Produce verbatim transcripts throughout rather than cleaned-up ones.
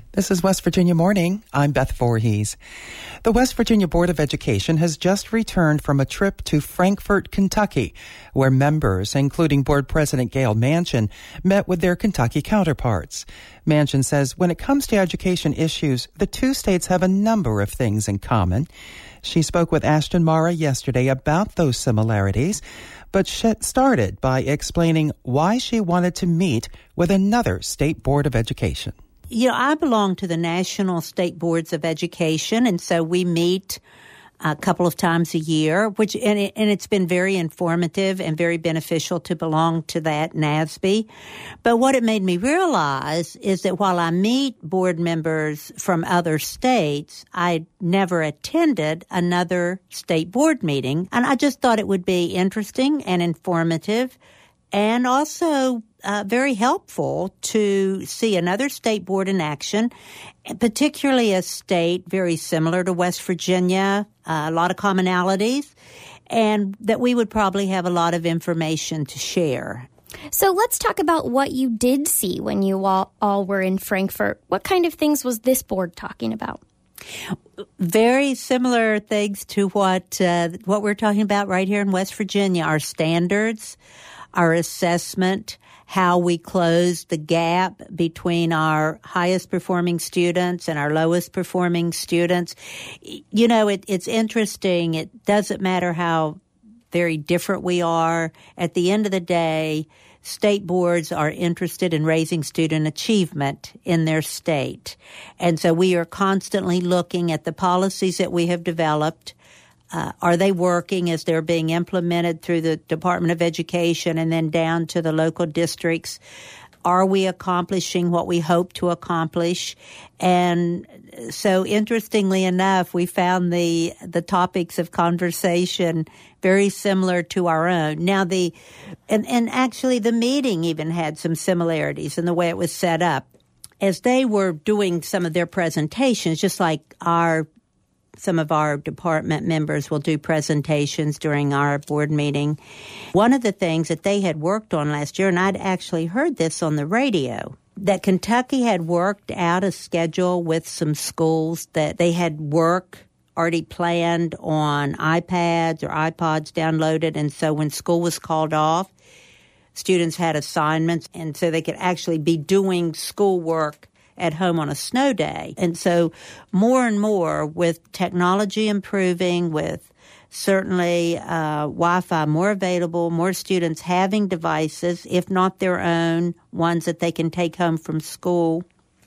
This is West Virginia Morning. I'm Beth Voorhees. The West Virginia Board of Education has just returned from a trip to Frankfort, Kentucky, where members, including Board President Gail Manchin, met with their Kentucky counterparts. Manchin says when it comes to education issues, the two states have a number of things in common. She spoke with Ashton Mara yesterday about those similarities, but she started by explaining why she wanted to meet with another state board of education. You know, I belong to the National State Boards of Education, and so we meet a couple of times a year, which and, it, and it's been very informative and very beneficial to belong to that N A S B. But what it made me realize is that while I meet board members from other states, I never attended another state board meeting, and I just thought it would be interesting and informative and also uh, very helpful to see another state board in action, particularly a state very similar to West Virginia, uh, a lot of commonalities, and that we would probably have a lot of information to share. So let's talk about what you did see when you all, all were in Frankfort. What kind of things was this board talking about? Very similar things to what uh, what we're talking about right here in West Virginia, our standards, our assessment, how we close the gap between our highest performing students and our lowest performing students. You know, it, it's interesting. It doesn't matter how very different we are. At the end of the day, state boards are interested in raising student achievement in their state. And so we are constantly looking at the policies that we have developed. Uh, are they working as they're being implemented through the Department of Education and then down to the local districts? Are we accomplishing what we hope to accomplish? And so interestingly enough, we found the the topics of conversation very similar to our own. Now the and, and actually the meeting even had some similarities in the way it was set up. As they were doing some of their presentations, just like our some of our department members will do presentations during our board meeting. One of the things that they had worked on last year, and I'd actually heard this on the radio, that Kentucky had worked out a schedule with some schools that they had work already planned on iPads or iPods downloaded. And so when school was called off, students had assignments, and so they could actually be doing schoolwork at home on a snow day. And so more and more with technology improving, with certainly uh, Wi-Fi more available, more students having devices, if not their own, ones that they can take home from school,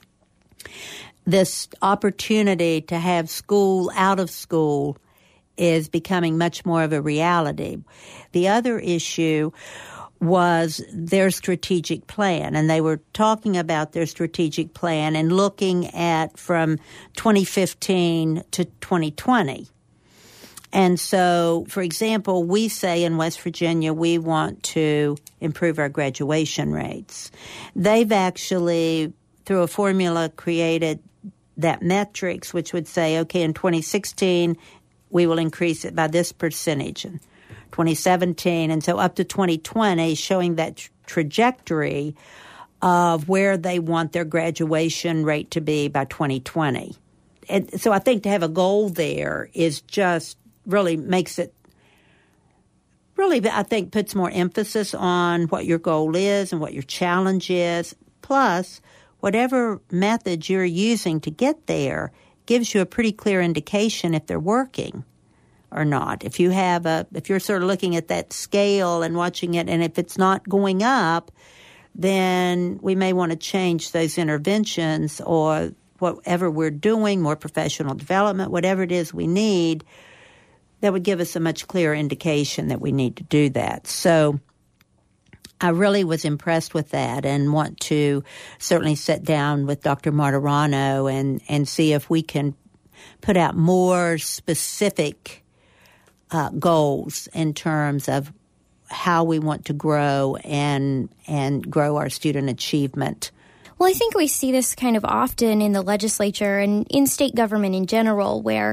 this opportunity to have school out of school is becoming much more of a reality. The other issue was their strategic plan, and they were talking about their strategic plan and looking at from twenty fifteen to twenty twenty. And so, for example, we say in West Virginia we want to improve our graduation rates. They've actually, through a formula, created that metrics, which would say, okay, in twenty sixteen, we will increase it by this percentage. And twenty seventeen, and so up to twenty twenty, showing that tra- trajectory of where they want their graduation rate to be by twenty twenty. And so I think to have a goal there is just really makes it, really, I think, puts more emphasis on what your goal is and what your challenge is. Plus, whatever methods you're using to get there gives you a pretty clear indication if they're working or not. If you have a, if you're sort of looking at that scale and watching it, and if it's not going up, then we may want to change those interventions or whatever we're doing, more professional development, whatever it is we need, that would give us a much clearer indication that we need to do that. So I really was impressed with that and want to certainly sit down with Doctor Martirano and, and see if we can put out more specific Uh, goals in terms of how we want to grow and and grow our student achievement. Well, I think we see this kind of often in the legislature and in state government in general, where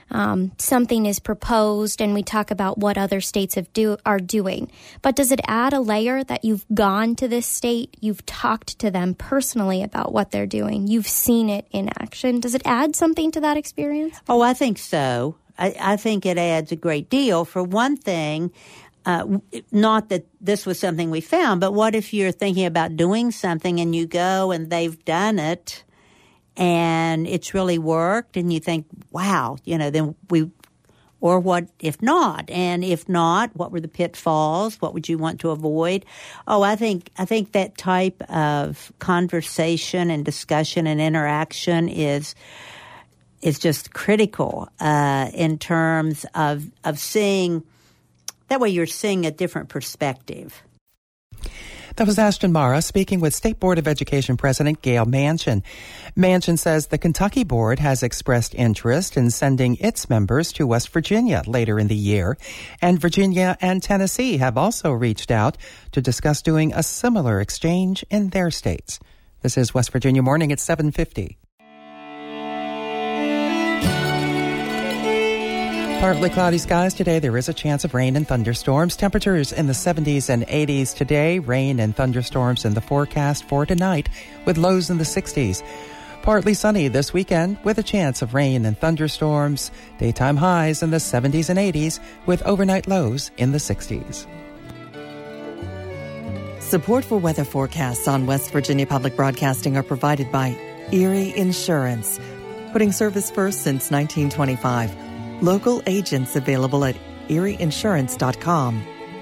um, something is proposed and we talk about what other states have do, are doing. But does it add a layer that you've gone to this state, you've talked to them personally about what they're doing, you've seen it in action? Does it add something to that experience? Oh, I think so. I, I think it adds a great deal. For one thing, uh, not that this was something we found, but what if you're thinking about doing something and you go and they've done it and it's really worked and you think, wow, you know, then we, or what if not? And if not, what were the pitfalls? What would you want to avoid? Oh, I think, I think that type of conversation and discussion and interaction is, is just critical, uh, in terms of, of seeing, that way you're seeing a different perspective. That was Ashton Mara speaking with State Board of Education President Gail Manchin. Manchin says the Kentucky Board has expressed interest in sending its members to West Virginia later in the year, and Virginia and Tennessee have also reached out to discuss doing a similar exchange in their states. This is West Virginia Morning at seven fifty. Partly cloudy skies today. There is a chance of rain and thunderstorms. Temperatures in the seventies and eighties today. Rain and thunderstorms in the forecast for tonight with lows in the sixties. Partly sunny this weekend with a chance of rain and thunderstorms. Daytime highs in the seventies and eighties with overnight lows in the sixties. Support for weather forecasts on West Virginia Public Broadcasting are provided by Erie Insurance, putting service first since nineteen twenty-five. Local agents available at erie insurance dot com.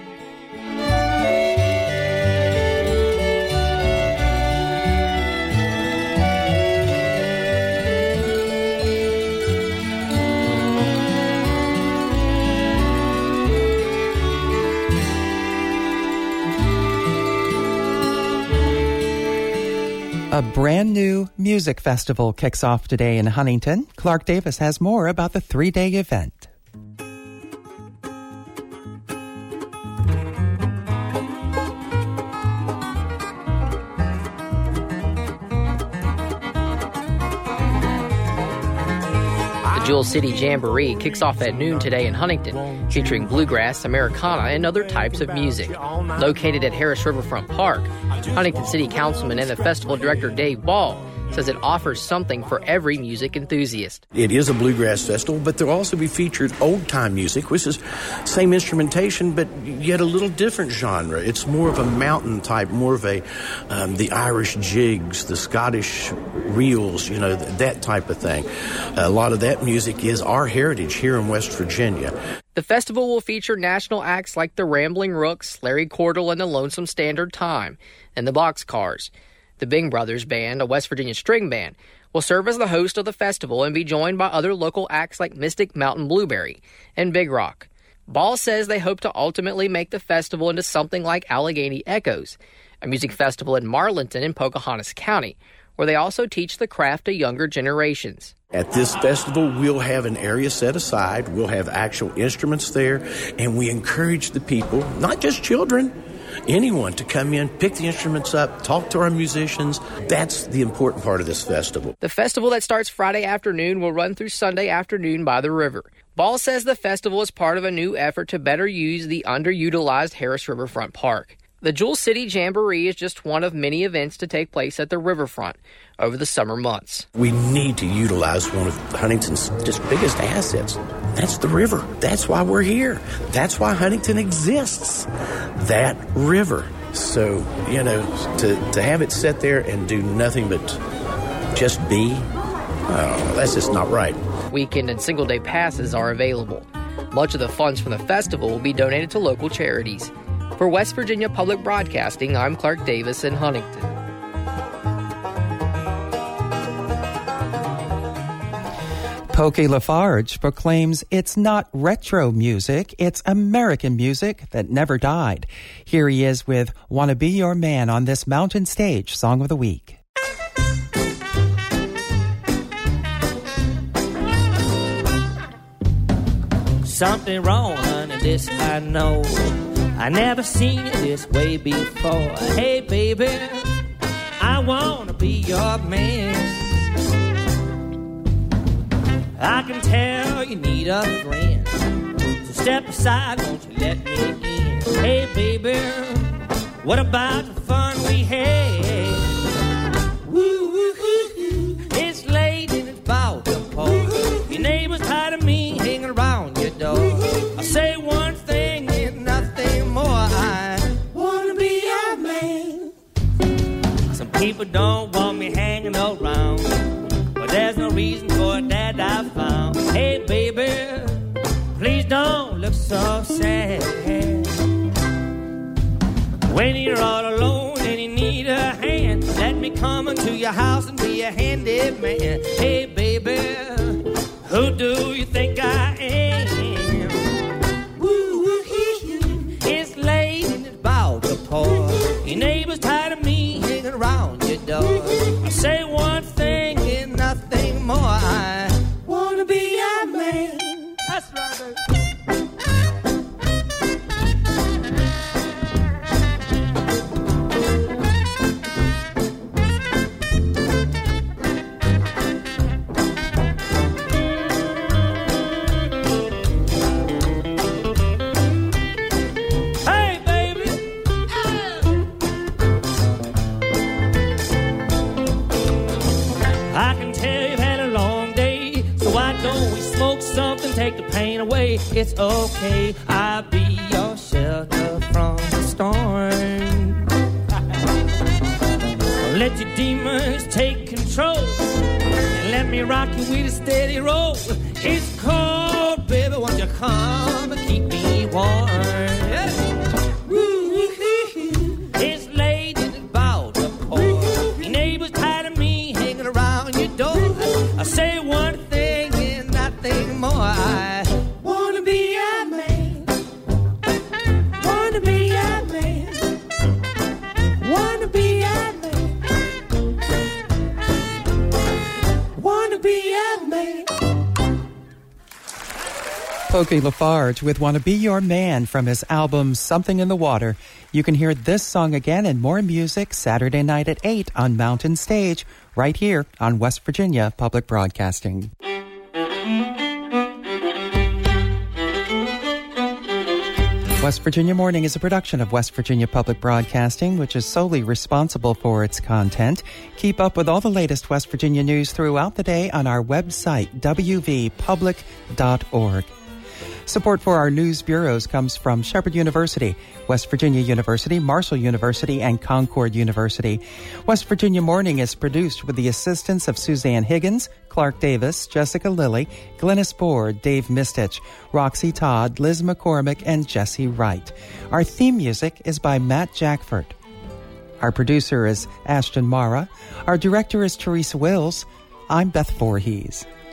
A brand new music festival kicks off today in Huntington. Clark Davis has more about the three-day event. Jewel City Jamboree kicks off at noon today in Huntington, featuring bluegrass, Americana, and other types of music. Located at Harris Riverfront Park, Huntington City Councilman and the festival director Dave Ball says it offers something for every music enthusiast. It is a bluegrass festival, but there'll also be featured old-time music, which is same instrumentation, but yet a little different genre. It's more of a mountain type, more of a um, the Irish jigs, the Scottish reels, you know, that type of thing. A lot of that music is our heritage here in West Virginia. The festival will feature national acts like the Rambling Rooks, Larry Cordell and the Lonesome Standard Time, and the Boxcars. The Bing Brothers Band, a West Virginia string band, will serve as the host of the festival and be joined by other local acts like Mystic Mountain Blueberry and Big Rock. Ball says they hope to ultimately make the festival into something like Allegheny Echoes, a music festival in Marlinton in Pocahontas County, where they also teach the craft to younger generations. At this festival, we'll have an area set aside. We'll have actual instruments there, and we encourage the people, not just children, anyone, to come in, pick the instruments up, talk to our musicians. That's the important part of this festival. The festival that starts Friday afternoon will run through Sunday afternoon by the river. Ball says the festival is part of a new effort to better use the underutilized Harris Riverfront Park. The Jewel City Jamboree is just one of many events to take place at the riverfront over the summer months. We need to utilize one of Huntington's just biggest assets. That's the river. That's why we're here. That's why Huntington exists. That river. So, you know, to, to have it sit there and do nothing but just be, oh, that's just not right. Weekend and single day passes are available. Much of the funds from the festival will be donated to local charities. For West Virginia Public Broadcasting, I'm Clark Davis in Huntington. Pokey LaFarge proclaims it's not retro music, it's American music that never died. Here he is with Wanna Be Your Man on this Mountain Stage Song of the Week. Something wrong, honey, this I know. I never seen it this way before. Hey, baby, I wanna be your man. I can tell you you need a friend. So step aside, won't you let me in? Hey, baby, what about the fun we had? Woo, woo, woo. It's late and it's about to pour. Your neighbor's tired of me hanging around your door. I say one thing and nothing more. I wanna be your man. Some people don't want me hanging around, but there's no reason for it that I found. Hey, baby, please don't look so sad. When you're all alone and you need a hand, let me come into your house and be a handy man. Hey, baby, who do you think I am? Woo, it's late and it's about to pour. Your neighbor's tired of me hanging around your door. I say one thing and nothing more. I wanna be your man. That's right, baby. Take the pain away, it's okay. I'll be your shelter from the storm. Let your demons take control and let me rock you with a steady roll. It's cold, baby, won't you come and keep me warm? Yeah. It's late and it's about to pour. Your neighbor's tired of me hanging around your door. I say one thing and nothing more. I wanna be your man. Wanna be your man. Wanna be your man. Wanna be your man. Pokey LaFarge with Wanna Be Your Man from his album Something in the Water. You can hear this song again and more music Saturday night at eight on Mountain Stage, right here on West Virginia Public Broadcasting. West Virginia Morning is a production of West Virginia Public Broadcasting, which is solely responsible for its content. Keep up with all the latest West Virginia news throughout the day on our website, w v public dot org. Support for our news bureaus comes from Shepherd University, West Virginia University, Marshall University, and Concord University. West Virginia Morning is produced with the assistance of Suzanne Higgins, Clark Davis, Jessica Lilly, Glennis Board, Dave Mistich, Roxy Todd, Liz McCormick, and Jesse Wright. Our theme music is by Matt Jackford. Our producer is Ashton Mara. Our director is Teresa Wills. I'm Beth Voorhees.